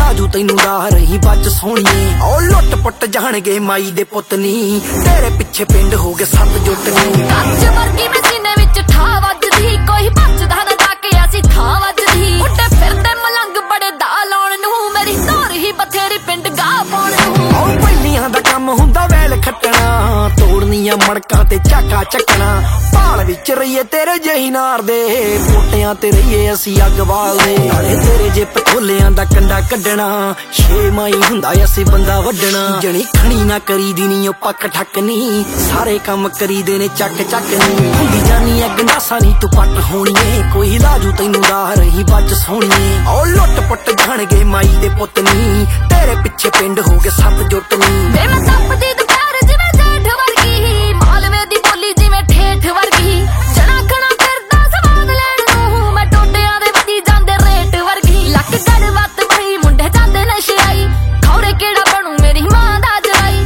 ਲਾਜੂ ਤੈਨੂੰ ਰਾਹ ਰਹੀ ਬੱਚ ਸੋਹਣੀਏ। ਉਹ ਲੁੱਟ ਪੁੱਟ ਜਾਣਗੇ ਮਾਈ ਦੇ ਪੁੱਤ ਨੀ, ਤੇਰੇ ਪਿੱਛੇ ਪਿੰਡ ਹੋ ਗਏ ਸੱਤ ਜੁੱਟ ਨੀ। ਕੱਚ ਵਰਗੀ ਮੈਂ ਸੀਨੇ ਵਿੱਚ ਠਾ ਵੱਜਦੀ, ਕੋਈ ਬਚਦਾ ਨਾ ਜਾ ਕੇ ਅਸੀਂ ਥਾਂ ਵੱਜਦੀ। ਉੱਡੇ ਫਿਰਦੇ ਮਲੰਗ ਬੜੇ ਦਾ ਲਾਉਣ ਨੂੰ, ਮੇਰੀ ਧੌਰ ਹੀ ਬਥੇਰੀ ਪਿੰਡ ਗਾ ਪਾਉਣ ਨੂੰ। ਉਹ ਪਹਿਲੀਆਂ ਦਾ ਕੰਮ ਹੁੰਦਾ ਵੈਲ ਖੱਟਣਾ, ਤੋੜਨੀਆਂ ਮੜਕਾਂ ਤੇ ਝਾਕਾ ਚੱਕਣਾ। ਭਾਲ ਵਿੱਚ ਰਹੀਏ ਤੇਰੇ ਜਹੀ ਨਾਰ ਦੇ, ਪੋਟਿਆਂ ਤੇ ਰਹੀਏ ਅਸੀਂ ਅੱਗ ਬਾਲਦੇ। ਨਾਲੇ ਤੇਰੇ ਜੇ ਪਥੋਲਿਆਂ ਦਾ ਕੰਡਾ ਕੱਢਣਾ, ਛੇ ਮਾਈ ਹੁੰਦਾ ਅਸੀਂ ਬੰਦਾ ਵੱਢਣਾ। ਜਣੀ ਖਣੀ ਨਾ ਕਰੀ ਦੀ ਨੀ ਉਹ ਪੱਕ ਠੱਕ ਨੀ, ਸਾਰੇ ਕੰਮ ਕਰੀਦੇ ਨੇ ਚੱਕ ਚੱਕ ਨੀ। ਹੁੰਦੀ ਜਾਨੀ ਐ ਗੰਡਾਸਾ ਨੀ ਤੂੰ ਪੱਟ ਹੋਣੀਏ, ਕੋਈ ਲਾਜੂ ਤੈਨੂੰ ਰਾਹ ਰਹੀ ਬੱਚ ਸੋਹਣੀਏ। ਉਹ ਲੁੱਟ ਪੁੱਟ ਜਾਣਗੇ ਮਾਈ ਦੇ ਪੁੱਤ ਨੀ, ਤੇਰੇ ਪਿੱਛੇ ਪਿੰਡ ਹੋ ਗਏ ਸੱਤ ਜੁੱਟ ਨੀ। ਵੇ ਮੈਂ ਤਪਦੀ ਦੁਪਹਿਰ ਜਿਵੇਂ ਜੇਠ ਵਰਗੀ, ਮਾਲਵੇ ਦੀ ਬੋਲੀ ਜਿਵੇਂ ਠੇਠ ਵਰਗੀ। ਜਣਾ ਖਣਾ ਫਿਰਦਾ ਸਵਾਦ ਲੈਣ ਨੂੰ, ਮੈਂ ਟੋਟਿਆਂ ਦੇ ਵਧੀ ਜਾਂਦੇ ਰੇਟ ਵਰਗੀ। ਲੱਕ ਗੜ ਵੱਤ ਬਈ ਮੁੰਡੇ ਜਾਂਦੇ ਨਸ਼ਿਆਈ, ਖੌਰੇ ਕਿਹੜਾ ਬਣੂ ਮੇਰੀ ਮਾਂ ਦਾ ਜਰਾਈ।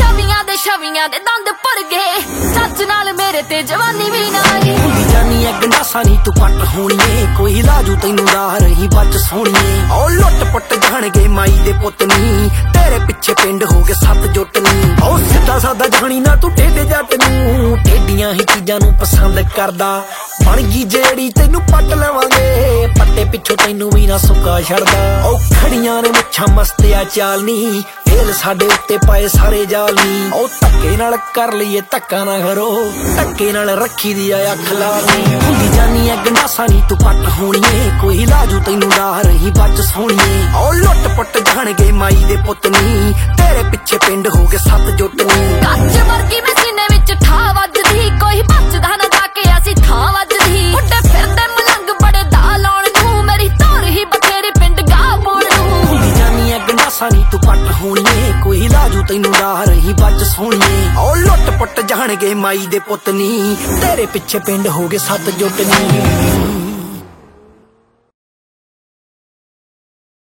ਛਵੀਆਂ ਦੇ ਦੰਦ ਭਰ ਗਏ, ਸੱਚ ਨਾਲ ਮੇਰੇ ਤੇ ਜਵਾਨੀ ਵੀ ਨਾ ਆਈ। ਹੁੰਦੀ ਜਾਨੀ ਐ ਗੰਡਾਸਾ ਨੀ ਤੂੰ ਪੱਟ ਹੋਣੀਏ, ਕੋਈ ਲਾਜੂ ਤੈਨੂੰ ਰਾਹ ਰਹੀ ਬੱਚ ਸੋਹਣੀਏ। ਉਹ ਲੁੱਟ ਪੁੱਟ ਜਾਣਗੇ ਮਾਈ ਦੇ ਪੁੱਤ ਨੀ, ਤੇਰੇ ਪਿੱਛੇ ਪਿੰਡ ਹੋ ਗਏ ਸੱਤ ਜੁੱਟ ਨੀ। ਉਹ ਸਿੱਧਾ ਸਾਦਾ ਜਾਣੀ ਨਾ ਤੂੰ ਟੇਢੇ ਜੱਟ ਨੂੰ, ਟੇਡੀਆਂ ਹੀ ਚੀਜ਼ਾਂ ਨੂੰ ਪਸੰਦ ਕਰਦਾ। ਬਣ ਗਈ ਜਿਹੜੀ ਤੈਨੂੰ ਪੱਟ ਲਵਾਂਗੇ, ਪੱਟੇ ਪਿੱਛੋਂ ਤੈਨੂੰ ਵੀ ਨਾ ਸੁੱਕਾ ਛੱਡਦਾ। ਉਹ ਖੜੀਆਂ ਨੇ ਮੁੱਛਾਂ ਮਸਤਿਆ ਚਾਲ ਨੀ, ਫੇਲ ਸਾਡੇ ਉੱਤੇ ਪਾਏ ਸਾਰੇ ਜਾਲ ਨੀ। ਉਹ ਧੱਕੇ ਨਾਲ ਕਰ ਲਈਏ ਧੱਕਾ ਨਾ ਕਰੋ, ਧੱਕੇ ਨਾਲ ਰੱਖੀ ਦੀ ਆ ਅੱਖ ਲਾਲਨੀ। ਹੁੰਦੀ ਜਾਨੀ ਐ ਗੰਡਾਸਾ ਨੀ ਤੂੰ ਪੱਟ ਹੋਣੀਏ, ਕੋਈ ਲਾਜੂ ਤੈਨੂੰ ਰਾਹ ਰਹੀ ਬੱਚ ਸੋਹਣੀਏ। ਉਹ ਲੁੱਟ ਪੁੱਟ ਜਾਣਗੇ ਮਾਈ ਦੇ ਪੁੱਤ ਨੀ, ਤੇਰੇ ਪਿੱਛੇ ਪਿੰਡ ਹੋ ਗਏ ਸੱਤ ਜੁੱਟ ਨੀ। ਕੱਚ ਵਰਗੀ ਮੈਂ ਸੀਨੇ ਵਿੱਚ ਠਾ ਵੱਜਦੀ, ਕੋਈ ਬਚਦਾ ਨਾ ਜਾ ਕੇ ਅਸੀਂ ਥਾਂ ਵੱਜਦੀ। ਉੱਡੇ ਫਿਰਦੇ ਮਲੰਗ ਬੜੇ ਦਾ ਲਾਉਣ ਨੂੰ, ਮੇਰੀ ਧੌਰ ਹੀ ਬਥੇਰੀ ਪਿੰਡ ਗਾ ਪਾਉਣ ਨੂੰ। ਹੁੰਦੀ ਜਾਨੀ ਐ ਗੰਡਾਸਾ ਨੀ ਤੂੰ ਪੱਟ ਹੋਣੀਏ, ਕੋਈ ਲਾਜੂ ਤੈਨੂੰ ਰਾਹ ਰਹੀ ਬੱਚ ਸੋਹਣੀਏ। ਉਹ ਲੁੱਟ ਪੁੱਟ ਜਾਣਗੇ ਮਾਈ ਦੇ ਪੁੱਤ ਨੀ, ਤੇਰੇ ਪਿੱਛੇ ਪਿੰਡ ਹੋ ਗਏ ਸੱਤ ਜੁੱਟ ਨੀ।